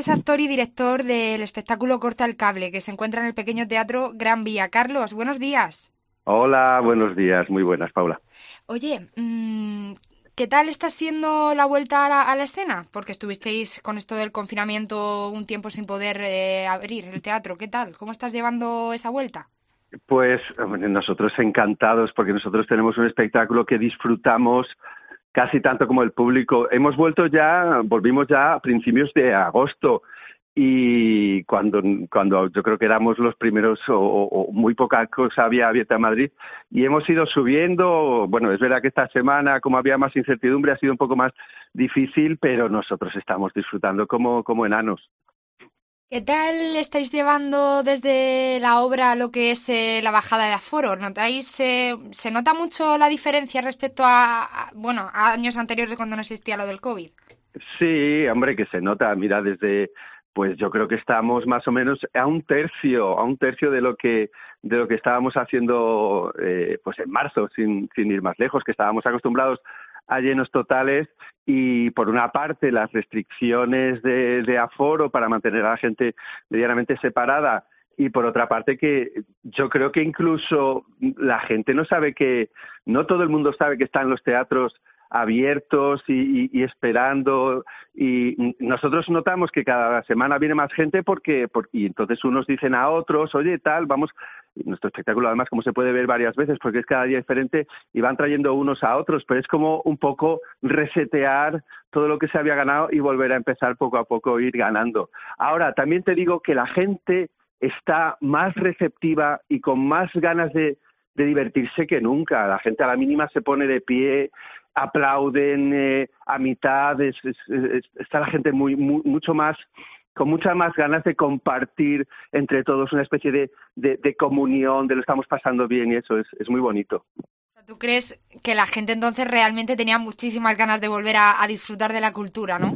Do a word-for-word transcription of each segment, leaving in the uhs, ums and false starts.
es actor y director del espectáculo Corta el Cable, que se encuentra en el pequeño teatro Gran Vía. Carlos, buenos días. Hola, buenos días. Muy buenas, Paula. Oye, mmm, ¿qué tal está siendo la vuelta a la, a la escena? Porque estuvisteis con esto del confinamiento un tiempo sin poder eh, abrir el teatro. ¿Qué tal? ¿Cómo estás llevando esa vuelta? Pues hombre, nosotros encantados, porque nosotros tenemos un espectáculo que disfrutamos casi tanto como el público. Hemos vuelto ya, volvimos ya a principios de agosto, y cuando cuando yo creo que éramos los primeros o, o muy poca cosa había abierta en Madrid, y hemos ido subiendo. Bueno, es verdad que esta semana, como había más incertidumbre, ha sido un poco más difícil, pero nosotros estamos disfrutando como, como enanos. ¿Qué tal estáis llevando desde la obra lo que es eh, la bajada de aforo? ¿Notáis, eh, se nota mucho la diferencia respecto a, a, bueno, a años anteriores cuando no existía lo del COVID? Sí, hombre, que se nota. Mira, desde, pues yo creo que estamos más o menos a un tercio, a un tercio de lo que de lo que estábamos haciendo, eh, pues en marzo, sin, sin ir más lejos, que estábamos acostumbrados a llenos totales. Y por una parte las restricciones de, de aforo para mantener a la gente medianamente separada, y por otra parte que yo creo que incluso la gente no sabe que, no todo el mundo sabe que están los teatros abiertos y, y, y esperando, y nosotros notamos que cada semana viene más gente porque, por, y entonces unos dicen a otros, oye, tal, vamos. Nuestro espectáculo, además, como se puede ver varias veces, porque es cada día diferente, y van trayendo unos a otros, pero es como un poco resetear todo lo que se había ganado y volver a empezar poco a poco, ir ganando. Ahora, también te digo que la gente está más receptiva y con más ganas de, de divertirse que nunca. La gente a la mínima se pone de pie, aplauden eh, a mitad, es, es, es, está la gente muy, muy mucho más, con muchas más ganas de compartir entre todos, una especie de, de, de comunión, de lo estamos pasando bien, y eso es, es muy bonito. ¿Tú crees que la gente entonces realmente tenía muchísimas ganas de volver a, a disfrutar de la cultura, no?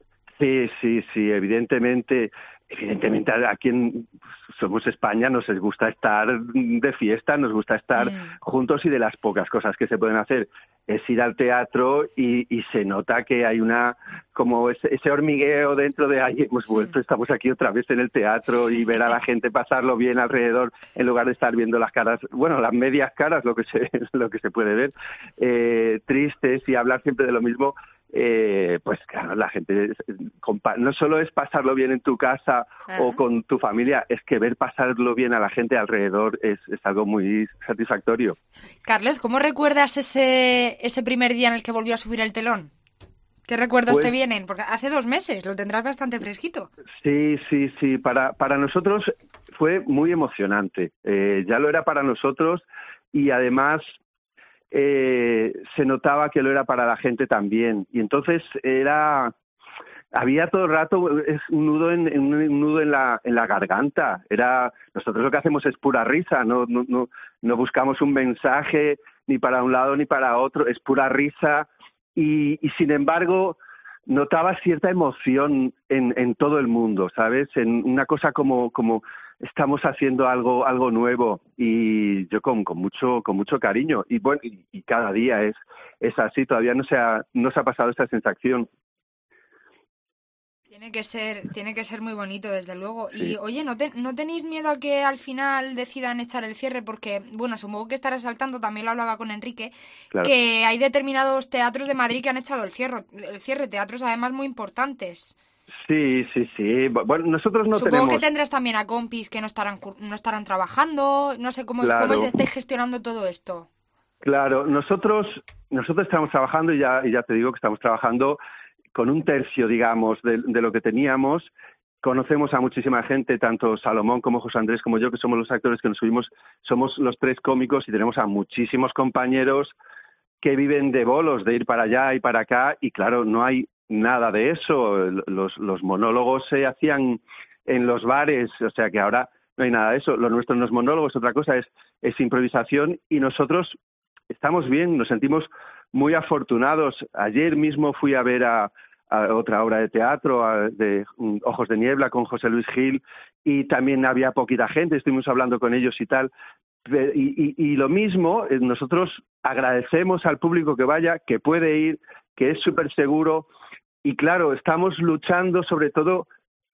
Sí, sí, sí, evidentemente, evidentemente aquí en, somos España, nos gusta estar de fiesta, nos gusta estar Mm. juntos, y de las pocas cosas que se pueden hacer es ir al teatro, y, y se nota que hay una, como ese, ese hormigueo dentro de, ay, hemos vuelto, estamos aquí otra vez en el teatro, y ver a la gente pasarlo bien alrededor en lugar de estar viendo las caras, bueno, las medias caras, lo que se, lo que se puede ver, eh, tristes, y hablar siempre de lo mismo. Eh, pues claro, la gente no solo es pasarlo bien en tu casa o con tu familia, es que ver pasarlo bien a la gente alrededor es, es algo muy satisfactorio. Carles, ¿cómo recuerdas ese, ese primer día en el que volvió a subir el telón? ¿Qué recuerdos Pues te vienen? Porque hace dos meses, lo tendrás bastante fresquito. sí, sí, sí, para, para nosotros fue muy emocionante, eh, ya lo era para nosotros, y además eh, se notaba que lo era para la gente también, y entonces era, había todo el rato es un nudo en, en un nudo en la en la garganta. Era, nosotros lo que hacemos es pura risa, no no no no buscamos un mensaje ni para un lado ni para otro, es pura risa, y, y sin embargo notaba cierta emoción en, en todo el mundo, ¿sabes? En una cosa como como estamos haciendo algo algo nuevo, y yo con, con mucho con mucho cariño, y bueno, y, y cada día es es así. Todavía no se ha no se ha pasado esta sensación. Tiene que ser, tiene que ser muy bonito, desde luego. Sí, Y oye, ¿no, te, ¿no tenéis miedo a que al final decidan echar el cierre? Porque, bueno, supongo que estarás al tanto, también lo hablaba con Enrique, claro. que hay determinados teatros de Madrid que han echado el cierre, el cierre, teatros además muy importantes. Sí, sí, sí. Bueno, nosotros no Supongo que tenemos, tendrás también a compis que no estarán, cur- no estarán trabajando, no sé cómo, cómo claro, estáis gestionando todo esto. claro. Nosotros, nosotros estamos trabajando, y ya, y ya te digo que estamos trabajando con un tercio, digamos, de, de lo que teníamos. Conocemos a muchísima gente, tanto Salomón como José Andrés como yo, que somos los actores que nos subimos, somos los tres cómicos, y tenemos a muchísimos compañeros que viven de bolos, de ir para allá y para acá, y claro, no hay nada de eso. Los, los monólogos se hacían en los bares, o sea que ahora no hay nada de eso. Lo nuestro no es monólogos, otra cosa es, es improvisación, y nosotros estamos bien, nos sentimos muy afortunados. Ayer mismo fui a ver a, a otra obra de teatro, a, de um, Ojos de Niebla, con José Luis Gil, y también había poquita gente, estuvimos hablando con ellos y tal. Y, y, y lo mismo, nosotros agradecemos al público que vaya, que puede ir, que es súper seguro, y claro, estamos luchando sobre todo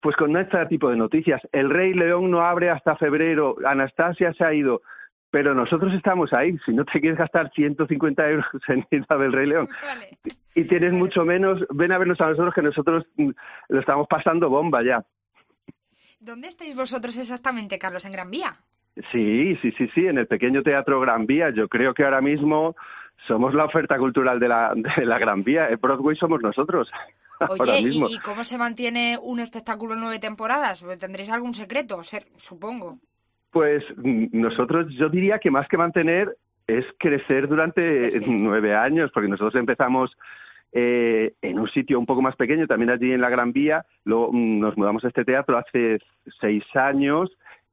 pues con este tipo de noticias. El Rey León no abre hasta febrero, Anastasia se ha ido, pero nosotros estamos ahí. Si no te quieres gastar ciento cincuenta euros en ir a ver el Rey León Vale. y tienes mucho menos, ven a vernos a nosotros, que nosotros lo estamos pasando bomba ya. ¿Dónde estáis vosotros exactamente, Carlos? ¿En Gran Vía? Sí, sí, sí, sí, en el pequeño Teatro Gran Vía. Yo creo que ahora mismo somos la oferta cultural de la, de la Gran Vía. En Broadway somos nosotros. Oye, ¿y, ¿y cómo se mantiene un espectáculo en nueve temporadas? ¿Tendréis algún secreto? Ser, supongo. Pues nosotros, yo diría que más que mantener es crecer durante crecer. nueve años, porque nosotros empezamos eh, en un sitio un poco más pequeño, también allí en la Gran Vía, luego nos mudamos a este teatro hace seis años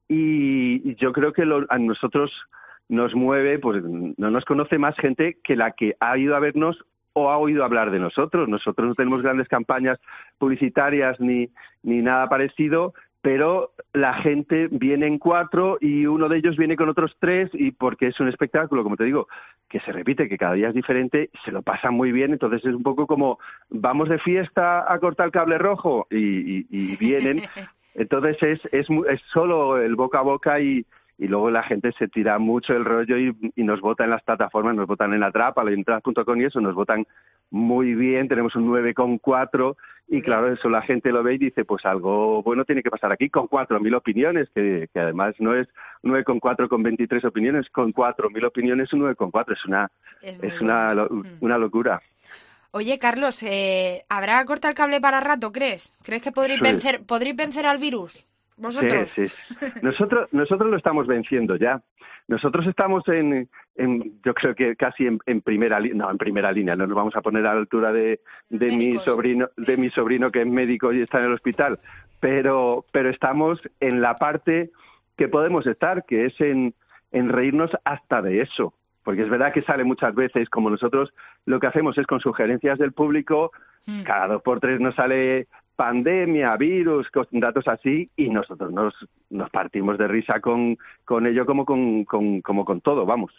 y yo creo que lo, a nosotros nos mueve, pues no nos conoce más gente que la que ha ido a vernos o ha oído hablar de nosotros. Nosotros no tenemos grandes campañas publicitarias ni, ni nada parecido, pero la gente viene en cuatro y uno de ellos viene con otros tres, y porque es un espectáculo, como te digo, que se repite, que cada día es diferente, se lo pasan muy bien. Entonces es un poco como vamos de fiesta a cortar el cable rojo y, y, y vienen. Entonces es, es, es solo el boca a boca y, y luego la gente se tira mucho el rollo y, y nos vota en las plataformas, nos votan en Atrapa, en entradas punto com y eso, nos votan muy bien, tenemos un nueve coma cuatro y claro, eso la gente lo ve y dice, pues algo bueno tiene que pasar aquí, con cuatro mil opiniones, que, que además no es nueve coma cuatro con veintitrés opiniones, con cuatro mil opiniones un nueve coma cuatro, es una es, es una, lo, una locura. Oye, Carlos, eh, ¿habrá cortado el cable para rato, crees? ¿Crees que podréis sí. vencer, podréis vencer al virus? ¿Vosotros? Sí, sí. Nosotros, nosotros lo estamos venciendo ya. Nosotros estamos en, en yo creo que casi en, en primera línea, no, en primera línea, no nos vamos a poner a la altura de, de mi sobrino, de mi sobrino que es médico y está en el hospital, pero, pero estamos en la parte que podemos estar, que es en, en reírnos hasta de eso. Porque es verdad que sale muchas veces, como nosotros lo que hacemos es con sugerencias del público, mm. cada dos por tres nos sale pandemia, virus, datos así, y nosotros nos, nos partimos de risa con, con ello como con, con, como con todo, vamos.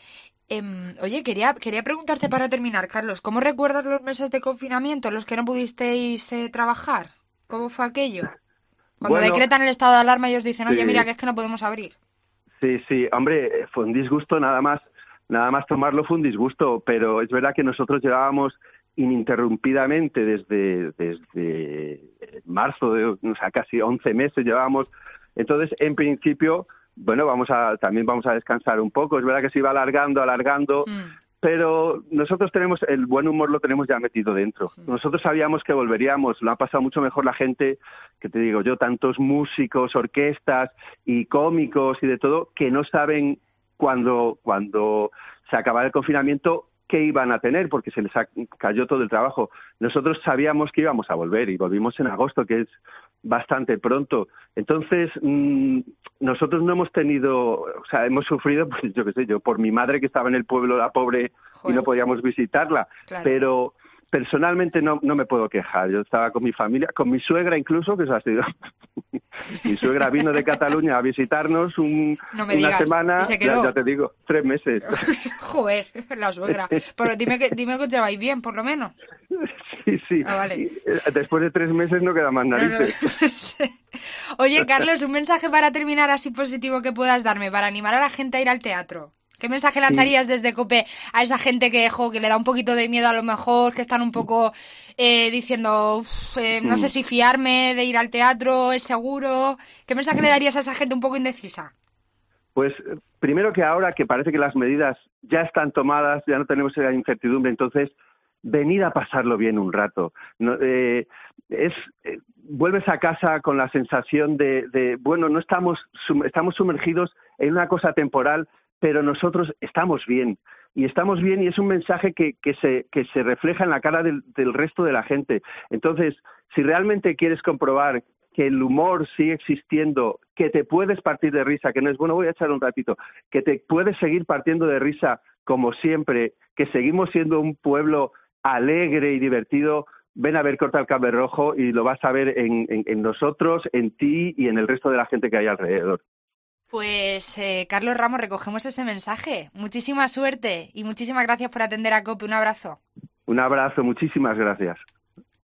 Eh, oye, quería, quería preguntarte para terminar, Carlos, ¿cómo recuerdas los meses de confinamiento, los que no pudisteis eh, trabajar? ¿Cómo fue aquello? Cuando bueno, decretan el estado de alarma y os dicen, oye, sí. mira, que es que no podemos abrir. Sí, sí, hombre, fue un disgusto nada más. Nada más tomarlo fue un disgusto, pero es verdad que nosotros llevábamos ininterrumpidamente desde, desde marzo, de, o sea, casi once meses llevábamos. Entonces, en principio, bueno, vamos a también vamos a descansar un poco. Es verdad que se iba alargando, alargando, mm. pero nosotros tenemos, el buen humor lo tenemos ya metido dentro. Sí. Nosotros sabíamos que volveríamos, lo ha pasado mucho mejor la gente, que te digo yo, tantos músicos, orquestas y cómicos y de todo, que no saben cuando cuando se acabara el confinamiento qué iban a tener, porque se les cayó todo el trabajo. Nosotros sabíamos que íbamos a volver y volvimos en agosto, que es bastante pronto. Entonces, mmm, nosotros no hemos tenido, o sea, hemos sufrido, pues yo qué sé, yo por mi madre que estaba en el pueblo, la pobre, Joder. y no podíamos visitarla, claro. pero personalmente no, no me puedo quejar. Yo estaba con mi familia, con mi suegra incluso, que eso ha sido... mi suegra vino de Cataluña a visitarnos un, no me una digas. semana, ¿Y se quedó? Ya, ya te digo, tres meses. Joder, la suegra. Pero dime que, dime que os lleváis bien, por lo menos. Sí, sí. Ah, vale. Y, después de tres meses no queda más narices. No, no. Oye, Carlos, un mensaje para terminar así positivo que puedas darme, para animar a la gente a ir al teatro. ¿Qué mensaje lanzarías sí. desde COPE a esa gente que, jo, que le da un poquito de miedo a lo mejor, que están un poco eh, diciendo, uf, eh, no mm. sé si fiarme de ir al teatro, es seguro? ¿Qué mensaje le darías a esa gente un poco indecisa? Pues primero que ahora que parece que las medidas ya están tomadas, ya no tenemos esa incertidumbre, entonces venid a pasarlo bien un rato. No, eh, es eh, vuelves a casa con la sensación de, de bueno, no estamos sum, estamos sumergidos en una cosa temporal, pero nosotros estamos bien, y estamos bien, y es un mensaje que, que, se, que se refleja en la cara del, del resto de la gente. Entonces, si realmente quieres comprobar que el humor sigue existiendo, que te puedes partir de risa, que no es, bueno, voy a echar un ratito, que te puedes seguir partiendo de risa como siempre, que seguimos siendo un pueblo alegre y divertido, ven a ver Corta el Cable Rojo y lo vas a ver en, en, en nosotros, en ti y en el resto de la gente que hay alrededor. Pues, eh, Carlos Ramos, recogemos ese mensaje. Muchísima suerte y muchísimas gracias por atender a COPE. Un abrazo. Un abrazo, muchísimas gracias.